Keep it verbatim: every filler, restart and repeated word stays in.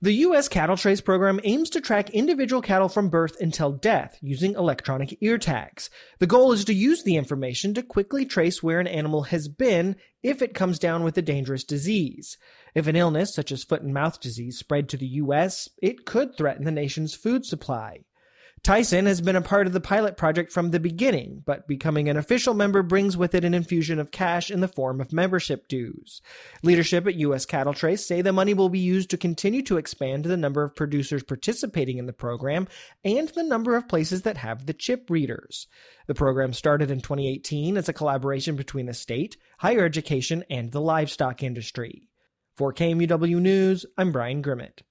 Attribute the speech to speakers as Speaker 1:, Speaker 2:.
Speaker 1: The U S Cattle Trace program aims to track individual cattle from birth until death using electronic ear tags. The goal is to use the information to quickly trace where an animal has been if it comes down with a dangerous disease. If an illness such as foot and mouth disease spread to the U S, it could threaten the nation's food supply. Tyson has been a part of the pilot project from the beginning, but becoming an official member brings with it an infusion of cash in the form of membership dues. Leadership at U S Cattle Trace say the money will be used to continue to expand the number of producers participating in the program and the number of places that have the chip readers. The program started in twenty eighteen as a collaboration between the state, higher education, and the livestock industry. For K M U W News, I'm Brian Grimmett.